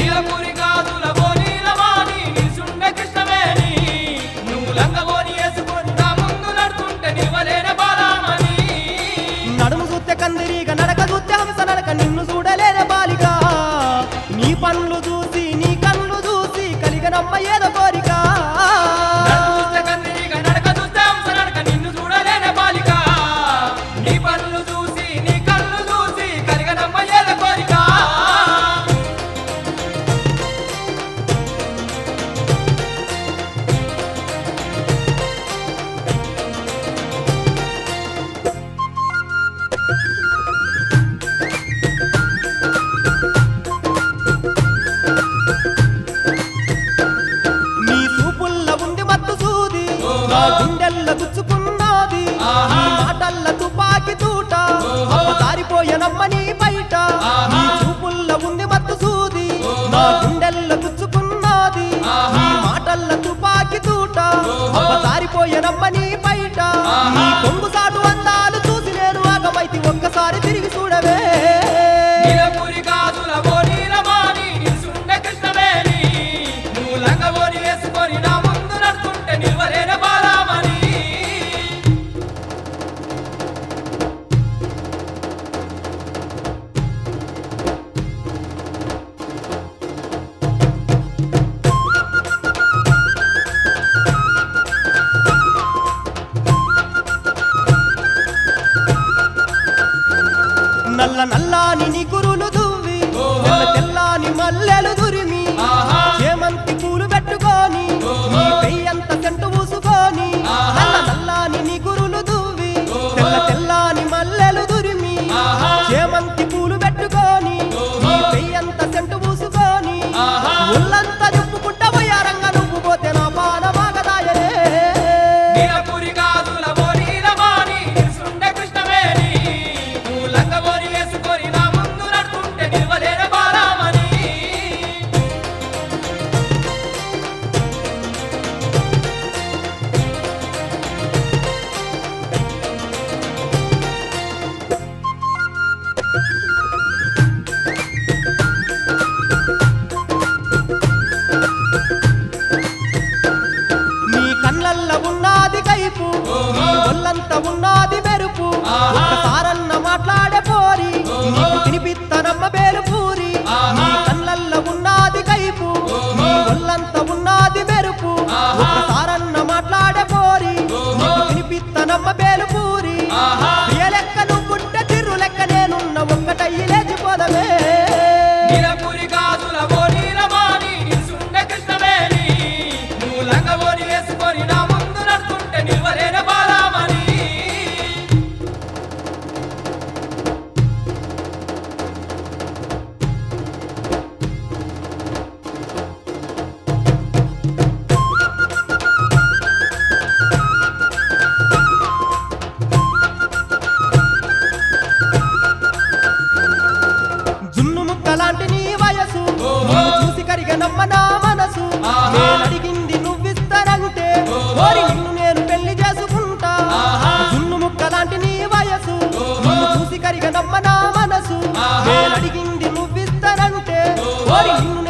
నీలపురి గాజుల బోనీలవాణి నిల్చుండే కృష్ణవేణి నువ్వు లంగబోని వేసుకొని నా ముందు నడుతుంటే నిలవలేన బాలామణి నడుము చూస్తే కందిరీగా నడక చూస్తే హంస నడక నిన్ను చూడలేని బాలిక నీ పనులు చూసి నీ కళ్ళు చూసి కలిగనమ్మ ఏదో కోరిక చూస్తే కందిరీగా నడక చూస్తే హంస నడక నిన్ను చూడలేని బాలిక నీ పనులు చూసి నీ కళ్ళు చూసి కలిగనమ్మ ఏదో కోరిక నీ చూపుల్ల ఉంది మత్తు సూది నా గుండెల్ల గుచ్చుకున్నది నీ మాటల్ల తుపాకి తూట జారిపోయనమ్మ నీ బయట నీ చూపుల్ల ఉంది మత్తు సూది నా గుండెల్ల గుచ్చుకున్నది నీ మాటల్ల తుపాకి తూట జారిపోయనమ్మ నీ బయట నీ కొంగు సాటు అందాలు చూసి నేను ఆగమైతి ఒక్కసారి తిరిగి చూడవే నీలపురి గాజుల బోనీలవాణి నిల్చుండే కృష్ణవేణి నువ్వు లంగబోని వేసుకొని నా ముందు నడుతుంటే నిలవలేన బాలామణి నల్ల నల్లాని నీ కురులు దువ్వి తెల్ల తెల్లాని మల్లెలు దురిమి చేమంతి పూలు పెట్టుకొని నీ పెయ్యంత సెంటు పూసుకొని నల్ల నల్లాని నీ కురులు దువ్వి తెల్ల తెల్లాని మల్లెలు దురిమి చేమంతి పూలు పెట్టుకొని నీ పెయ్యంత సెంటు పూసుకొని ఒళ్ళంతా చెప్పుకుంటా పోయారంగా నువ్వు పోతే నా పానమాగదాయనే నీలపురి గాజుల బోనీలవాణి నిల్చుండే కృష్ణవేణి నువ్వు లంగబోని వేసుకొని నా ముందు నడుతుంటే నిలవలేన బాలామణి నీ కళ్ళల్ల ఉన్నది కైపు నీ ఒళ్ళంతా ఉన్నది మెరుపు ఒక్కసారన్న మాట్లాడే పోరి నీకు తినిపిత్తనమ్మ బేలు పూరి నీ కళ్ళల్ల ఉన్నది కైపు నీ ఒళ్ళంతా ఉన్నది మెరుపు ఒక్కసారన్న మాట్లాడే పోరి నీకు తినిపిత్తనమ్మ బేలు పూరి ప్రియ లెక్క నువ్వుంటే తిర్రు లెక్క నేనున్న ఒక్కటయ్యి లేచిపోదమే నీలపురి గాజుల బోనీలవాణి నిల్చుండే కృష్ణవేణి నువ్వు లంగబోని వేసుకొని నా ముందు నడుతుంటే నిలవలేన బాలామణి జున్ను ముక్కలాంటి నీ వయసు నిన్ను చూసి కరిగనమ్మ నా మనసు నేనడిగింది నువ్విస్తానంటే ఓరి నిన్ను నేను పెళ్లి చేసుకుంటా జున్ను ముక్కలాంటి నీ వయసు నిన్ను చూసి కరిగనమ్మ నా మనసు నేనడిగింది నువ్విస్తానంటే ఓరి నిన్ను